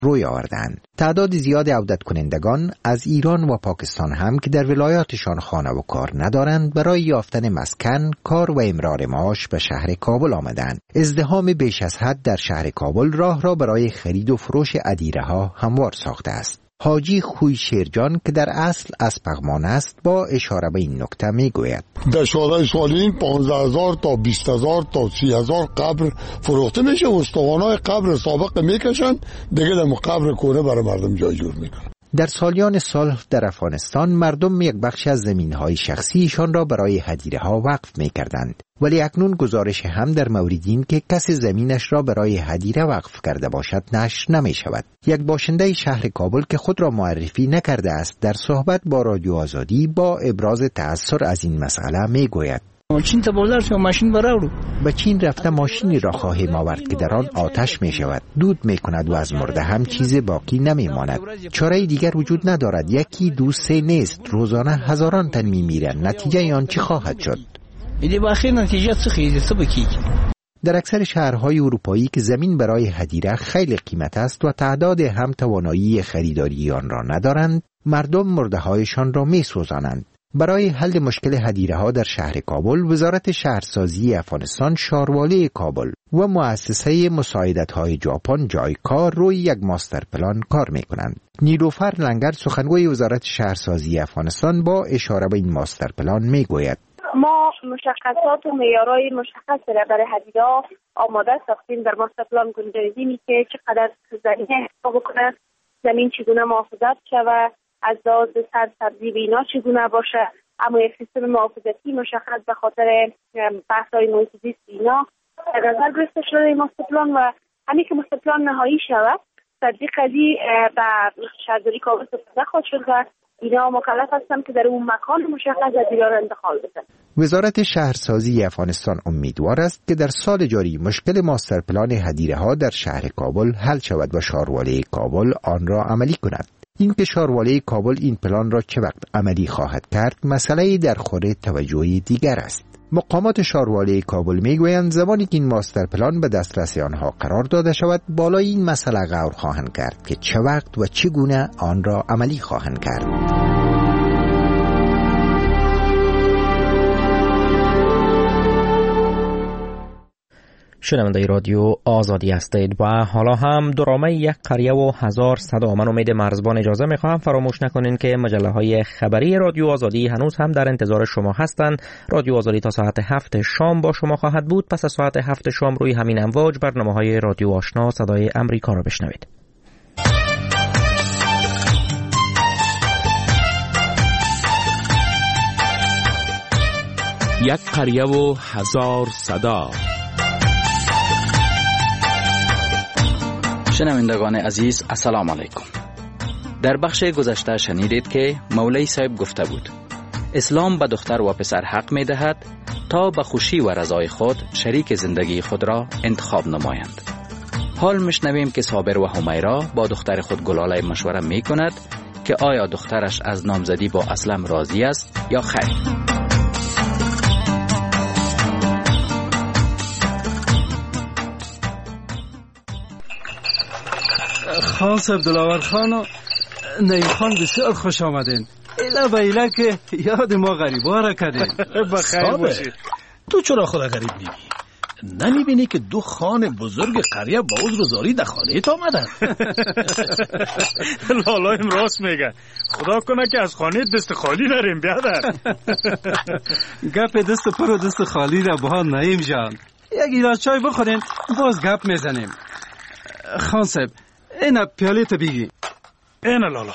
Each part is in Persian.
روی آوردند. تعداد زیاد عودت کنندگان از ایران و پاکستان هم که در ولایاتشان خانه و کار ندارند برای یافتن مسکن، کار و امرار معاش به شهر کابل آمدند. ازدحام بیش از حد در شهر کابل راه را برای خرید و فروش ادیره‌ها هموار ساخته است. حاجی خوی شیرجان که در اصل از پغمان است با اشاره به این نکته میگوید: در شورای سالین 15,000 تا 20,000 تا 30,000 قبر فروخته میشه. استخوان‌های قبر سابق میکشن دیگه، در قبر کهنه برای مردم جای جور میکنن. در سالیان صلح در افغانستان مردم یک بخش از زمین‌های شخصیشان را برای هدیره‌ها وقف می‌کردند، ولی اکنون گزارش هم در مورد این که کسی زمینش را برای هدیره وقف کرده باشد نشر نمی‌شود. یک باشنده شهر کابل که خود را معرفی نکرده است در صحبت با رادیو آزادی با ابراز تأثر از این مسئله می‌گوید: چین تا بازار شو ماشین براورو. به چین رفته ماشینی را خواهیم آورد که در آن آتش می شود، دود می کند و از مرده هم چیز باقی نمی ماند. چاره دیگر وجود ندارد. یکی دو سه نیست، روزانه هزاران تن می میرند. نتیجه آن چی خواهد شد؟ ایده باخیر نتیجه چه بکی؟ در اکثر شهرهای اروپایی که زمین برای هدیره خیلی قیمت است و تعداد هم توانایی خریداری آن را ندارند، مردم مرده هایشان را می سوزانند. برای حل مشکل هدیره‌ها در شهر کابل، وزارت شهرسازی افغانستان، شاروالی کابل و مؤسسه مساعدت‌های ژاپن جایکا روی یک ماستر پلان کار می‌کنند. نیلوفر لنگر سخنگوی وزارت شهرسازی افغانستان با اشاره به این ماستر پلان می‌گوید: ما مشخصات و معیارهای مشخص را برای هدیره‌ها آماده ساختیم. در ماستر پلان گنجانیدیم که چقدر زمین حساب بکنه، زمین چگونه محافظت شود، از لحاظ سرسبزی بینا چگونه باشه، اما یک سیستم محافظتی مشخص به خاطر بحث‌های محیط زیست اینا در نظر گرفته شده این ماستر پلان و همین که ماستر پلان نهایی شود تطبیق قضیه به شهرداری کابل سپرده خواهد شد و اینا مکلف هستند که در اون مکان مشخص هدیره را انتقال بدن. وزارت شهرسازی افغانستان امیدوار است که در سال جاری مشکل ماستر پلان هدیره‌ها در شهر کابل حل شود و شاروالی کابل آن را عملی کند. این که شاروالی کابل این پلان را چه وقت عملی خواهد کرد مسئله در خور توجه دیگر است. مقامات شاروالی کابل میگویند زمانی که این ماستر پلان به دسترس آنها قرار داده شود بالای این مسئله غور خواهند کرد که چه وقت و چگونه آن را عملی خواهند کرد. شنونده رادیو آزادی هستید و حالا هم درامه یک قریه و 1100 من امید مرزبان اجازه میخواهم. فراموش نکنین که مجله های خبری رادیو آزادی هنوز هم در انتظار شما هستند. رادیو آزادی تا ساعت 7 شام با شما خواهد بود. پس از ساعت 7 شام روی همین امواج برنامه های رادیو آشنا صدای امریکا را بشنوید. یک قریه و 1000 صدا. شنوندگان عزیز السلام علیکم. در بخش گذشته شنیدید که مولوی صاحب گفته بود اسلام به دختر و پسر حق می دهد تا به خوشی و رضای خود شریک زندگی خود را انتخاب نمایند. حال میشنویم که صابر و حمیرا با دختر خود گلاله مشوره می کند که آیا دخترش از نامزدی با اسلم راضی است یا خیر. خان صاحب دلاور خان و نعیم خان بسیار خوش آمدین. ایلا با ایلا که یاد ما غریبا را کردین. بخیر باشید. تو چرا خدا غریب میگی؟ نمیبینی که دو خان بزرگ قریه با عذرگزاری در خانه ایت آمدن؟ لالایم راست میگه. خدا کنه که از خانه دست خالی نریم بیادر. گپ دست پر و دست خالی را با نعیم جان. یک گیلاس چای بخورین باز گپ میزنیم. خان صاحب اینا پیاله تا بگی. اینا لالا.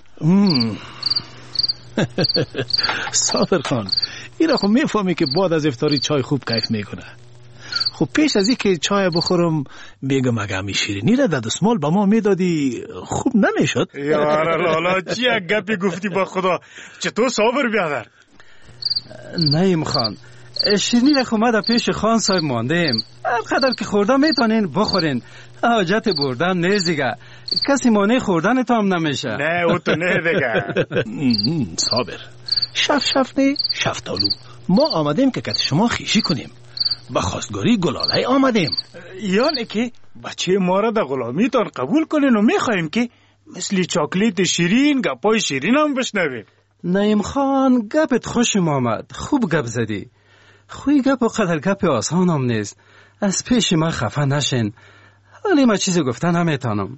صابر خان اینا خب میفهمی که بعد از افطاری چای خوب کیف میکنه. خب پیش از این که چای بخورم میگم اگه همی شیرینی را در دستمال با ما میدادی خوب نمیشد؟ یاره لالا چی یک گپی گفتی با خدا؟ چطور صابر بیادر؟ نعیم خان شیرینی را خب ما در پیش خان صاحب ماندیم. قدر که خوردن میتونین بخورین. حاجت بردن نیست دیگه. کسی مانع خوردن تو هم نمیشه. نه او تو نه دیگه. صابر شف نه شفتالو ما آمدیم که کت شما خیشی کنیم. به خواستگاری گلاله آمدیم. یعنی که بچه ما را در غلامیتان قبول کنین و میخوایم که مثل چاکلیت شیرین گپای شیرین هم بشنویم. نعیم خان گپت خوشم آمد، خوب گپ زدی. خوی گپ و قدر گپ آسان هم نیست. از پیش من خفه نشین، ولی من چیزی گفتن نمیتانم.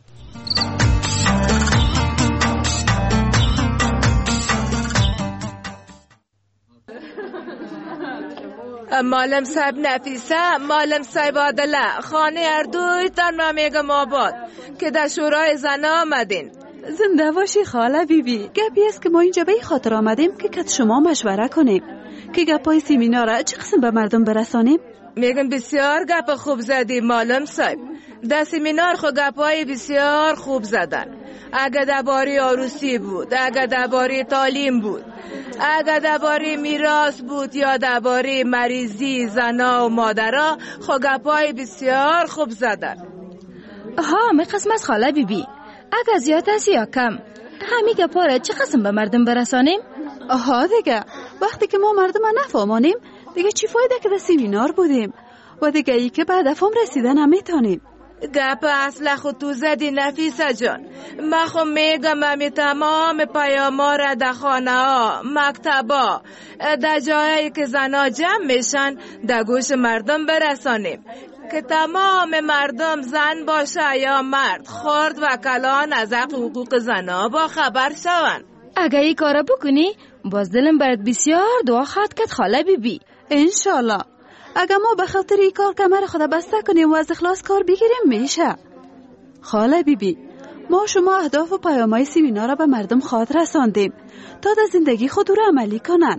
معلم صاحب نفیسه، معلم صاحب عادله، خانه اردوی تن ما میگم آباد که در شورای زن آمدین. زنده باشی خاله بیبی. گپی است که ما اینجا به این خاطر آمدیم که کت شما مشوره کنیم که گپای سیمینار چه قسم به مردم برسانیم. میگم بسیار گپ خوب زدی معلم صاحب. در سیمینار خو گپای بسیار خوب زدن. اگه درباره عروسی بود، اگه درباره تعلیم بود، اگه درباره میراث بود یا درباره مریضی زنا و مادرها، خو گپای بسیار خوب زدن. ها می قسم از خاله بیبی، اگه زیاد است یا کم همین گپا را چه قسم به مردم برسانیم؟ آها دیگه وقتی که ما مردم نفهمانیم دیگه چی فایده که در سیمینار بودیم و دیگه ای که بعد افهم رسیدن نمیتونیم. گپ اصلا خود تو زدی نفیسه جان. ما خو میگم همی تمام پیاما را در خانه ها، مکتبا، در جایی که زنا جمع میشن در گوش مردم برسانیم که تمام مردم زن باشه یا مرد، خرد و کلان از حقوق زنا با خبر شون. اگه ای کارا بکنی باز دلم برات بسیار دعا خواهد کرد خاله بیبی. انشالله. اگه ما به خاطر این کار کمر خدا بسته کنیم و از اخلاص کار بگیریم میشه. خاله بیبی ما شما اهداف و پیام‌های سیمینار را به مردم خاطر رساندیم تا در زندگی خود رو عملی کنن.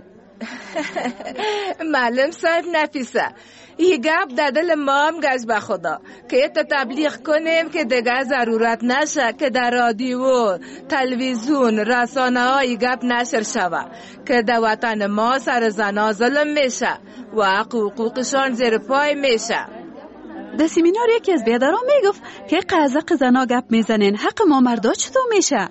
معلم صاحب نفیسه، این گپ در دل ما هم گشت به خدا که تبلیغ کنیم که دیگه ضرورت نشه که در رادیو، تلویزیون، رسانه های گپ نشر شوه که در وطن ما سر زنا ظلم میشه و حقوقشان زیر پای میشه. در سیمینار یکی از بیادران میگفت که قزق زنا گپ میزنین حق ما مردا چطور میشه؟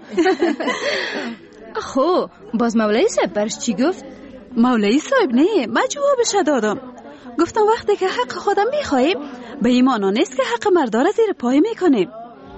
خب باز مولوی صاحب برش چی گفت؟ مولوی صاحب نه، من جوابش دادم. گفتم وقتی که حق خودم میخواییم به این معنی نیست که حق مردا را زیر پای میکنیم.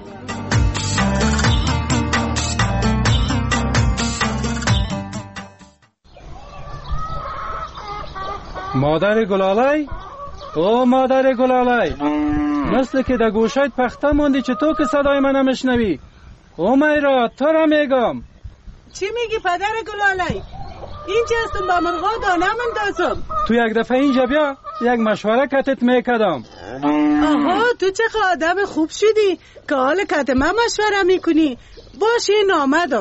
مادر گلالای، او مادر گلالای، مثل که در گوشایت پخته موندی چطور که صدای من نمیشنوی؟ او میرا تو را میگم. چی میگی پدر گلالای؟ اینجا هستم با مرغا دانه مندازم. تو یک دفعه اینجا بیا، یک مشوره کتت میکدم. آها تو چه آدم خوب شدی که حال کت من مشوره میکنی. باشه این آمدم.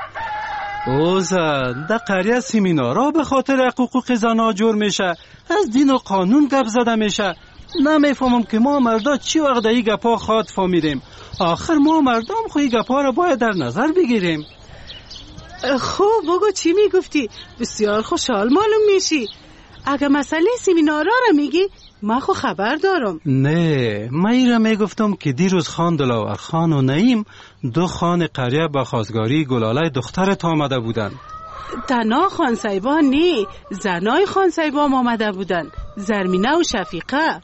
اوزن در قریه سیمینارا به خاطر حقوق زنا جور میشه، از دین و قانون گپ زده میشه. نمیفهمم که ما مردا چی وقت ای گپا خواد فهمیدیم. آخر ما مردم خوی گپا را باید در نظر بگیریم. خب بگو چی میگفتی؟ بسیار خوشحال معلوم میشی. اگه مسئله سیمینارا را میگی من خو خبر دارم. نه من ایره میگفتم که دیروز خان دلاور خان و نعیم دو خان قریه به خواستگاری گلاله دخترت آمده بودن. تنها خان سایبان نه، زنای خان سایبان آمده بودن، زرمینه و شفیقه.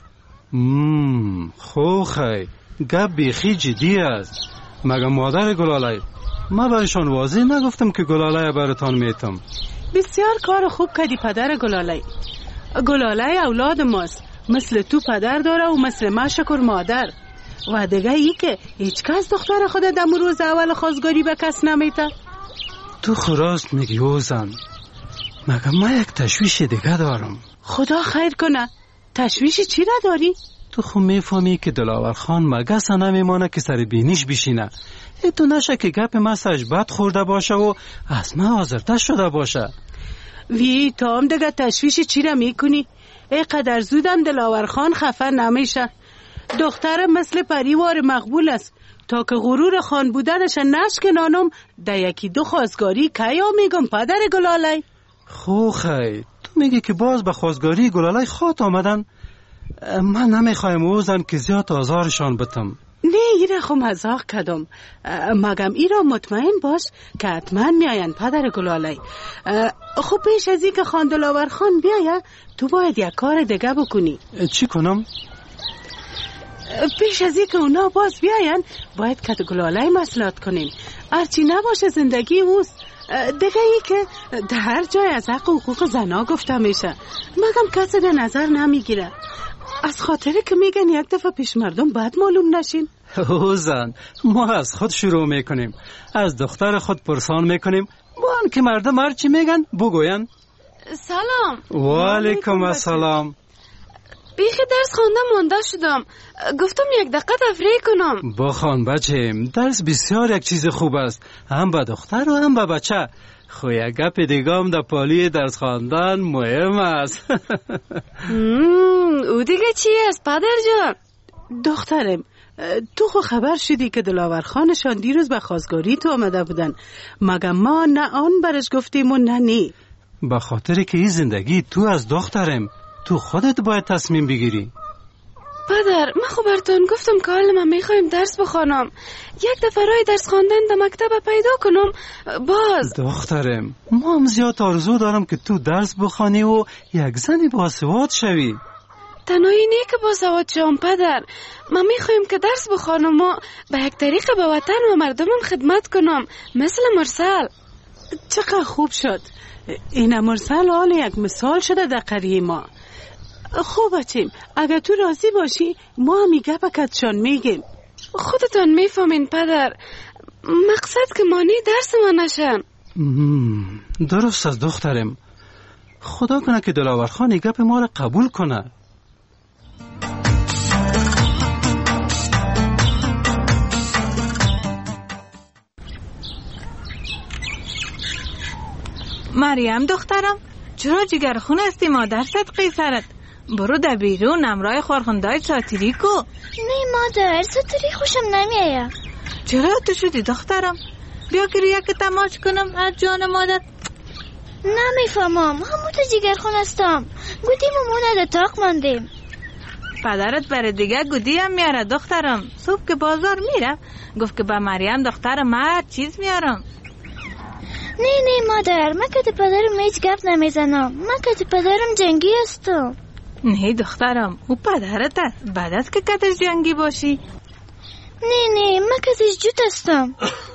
خوخی گپ بیخی جدی است. مگه مادر گلاله من برشان واضح نگفتم که گلاله براتان میتم. بسیار کار خوب کردی پدر گلاله. گلاله اولاد ماست، مثل تو پدر داره و مثل من شکر مادر. و دیگه ای که هیچ کس دختر خود در روز اول خواستگاری به کس نمیته. تو خراست میگی اوزن، مگه من یک تشویش دیگه دارم. خدا خیر کنه. تشویشی چی را داری؟ تو خو میفهمی که دلاور خان مگس نمیمانه که سر بینیش بشینه. تو نشه که گپ مساج بد خورده باشه و از من آزرده شده باشه. وی تو هم دیگه تشویشی چی را میکنی؟ ای قدر زودم دلاور خان خفه نمیشه. دختر مثل پریوار مقبول است. تا که غرور خان بودنش نشکنانم در یکی دو خواستگاری کیا میگم پدر گلاله. خوخی تو میگی که باز به خواستگاری گلاله خاط آمدن. من نمیخوایم اوزن که زیاد آزارشان بتم. نه ایره خو مزاق کردم. مگم ایرا مطمئن باش که حتما میاین پدر گلالای. خب پیش از این که خان دلاور خان بیاید تو باید یک کار دیگه بکنی. چی کنم؟ پیش از این که اونا باز بیاین باید که گلالای مسئلات کنیم. هرچی نباشه زندگی اوست. دیگه ای که در هر جای از حق و حقوق زنا گفته میشه مگم کسی در نظر نمیگیره. از خاطری که میگن یک دفعه پیش مردم بعد معلوم نشین. او زن، ما از خود شروع میکنیم، از دختر خود پرسان میکنیم، وان که مردم هرچی میگن بگوین. سلام. و علیکم السلام. بیخی درس خوندم مونده شدم، گفتم یک دقیقه تفریح کنم. بخوان بچیم، درس بسیار یک چیز خوب است، هم به دختر و هم به بچه. خو یک گپ دیگام در پالی درس خواندن مهم است. او دیگه چی است پدر جان؟ دخترم، تو خو خبر شدی که دلاور خانشان دیروز به خواستگاری تو آمده بودن، مگم ما نه آن برش گفتیم و نه نی. به خاطر که این زندگی تو از دخترم، تو خودت باید تصمیم بگیری. پدر، من خو براتون گفتم که حالا من میخوایم درس بخوانم، یک دفعه رای درس خواندن در مکتب پیدا کنم. باز دخترم، ما هم زیاد آرزو دارم که تو درس بخوانی و یک زنی باسواد شوی. تنهایی نه که باسواد شوم پدر، من میخوایم که درس بخوانم و به یک طریق به وطن و مردمم خدمت کنم، مثل مرسل. چقدر خوب شد. این مرسل حال یک مثال شده در قریه ما. خوب بچیم، اگر تو راضی باشی ما هم میگه بکتشان میگیم. خودتان میفهمین پدر، مقصد که مانی درس ما نشن. درست از دخترم، خدا کنه که دلاور خان گپ ما را قبول کنه. مریم دخترم، چرا جگرخون هستی مادر صدقی سرت؟ برو در بیرون امرای خورخندای ساتیری کو. نه مادر، ساتیری خوشم نمیایه. چرا تو شدی دخترم؟ بیا که یک تماش کنم از جان مادر. نمیفهمم، همون تو جگرخون هستم. گودیم مونه در تاق مندیم. پدرت برای دیگه گودی هم میاره دخترم. صبح که بازار میره گفت که با مریم دختر مرد چیز میارم. نه مادر، من که پدرم هیچ گپ نمیزنم. من که پدرم جنگی هستم. نه دخترم، او پدرت است، بعد از که کتش جنگی باشی. نه من کتش جوت هستم.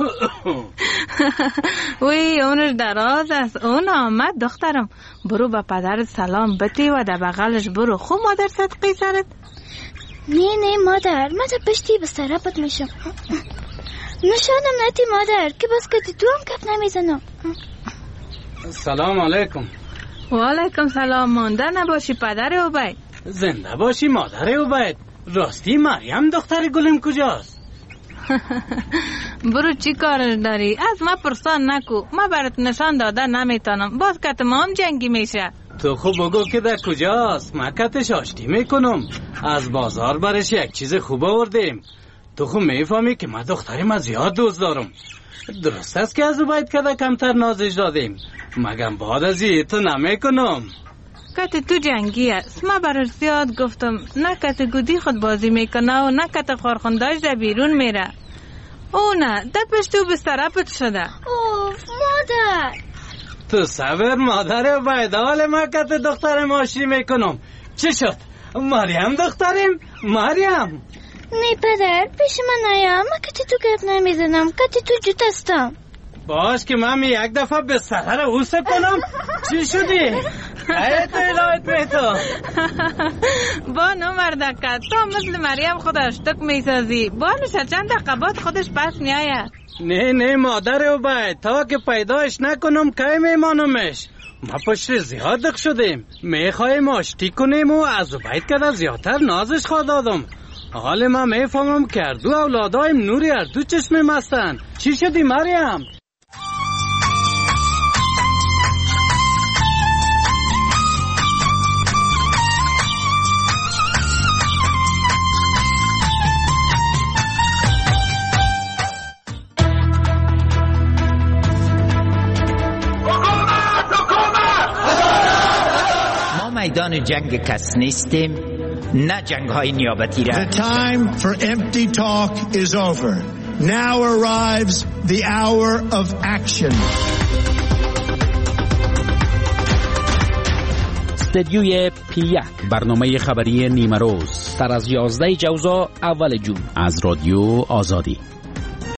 وی اونش دراز است. اون آمد دخترم، برو با پدرت سلام بتی و در بغلش برو. خوب مادر صدقی سرت. نه مادر، من تا پشتی به سرابت میشم. نشانم نتی مادر که بس که تو هم کف نمیزنم. سلام علیکم. و علیکم سلام. مانده نباشی پدر عبید. زنده باشی مادر عبید. راستی مریم دختر گلم کجاست؟ برو چی کارش داری؟ از ما پرسان نکو، ما برات نشان داده نمیتونم، باز که تمام جنگی میشه. تو خوب بگو که در کجاست، ما کتش آشتی میکنم. از بازار برش یک چیز خوب آوردیم. تو خوب میفهمی که ما دختریم از زیاد دوست دارم. درست است که از عبید کده کمتر نازش دادیم، مگم بعد از این تو نمیکنم. کت تو جنگی است، ما برش زیاد گفتم نه کت گودی خود بازی میکنه و نه کت خورخنداش در بیرون میره. او نه دپش تو بسترپت شده. اوف مادر. تو صبر مادر عبید، حال ما کت دخترم آشتی میکنم. چی شد؟ مریم دخترم؟ مریم؟ نه پدر، پیش من نیا، من کتی تو گپ نمیزنم، کتی تو جوت هستم. باش که من یک دفعه به سهر اوسه کنم. چی شدی؟ ایت الهیت بیتو. بانو مردکت، تو مثل مریم خودش تک میسازی. بانو چند دقیقات خودش پس میآید. نه مادر عبید، تا که پیداش نکنم کی میمانمش. ما پشت زیاد دق شدیم، میخوایم آشتی کنیم و از عبید کده زیادتر نازش خواه دادم. حال ما میفهمم که اردو اولادایم نوری اردو چشمیم هستن. چی شدی مریم؟ ما میدان جنگ کس نیستیم نه جنگ‌های نیابتی را. The time for empty talk is over. Now arrives the hour of action. استدیوی P1 برنامه خبری نیمه روز سر از 11 جوزا اول جون از رادیو آزادی.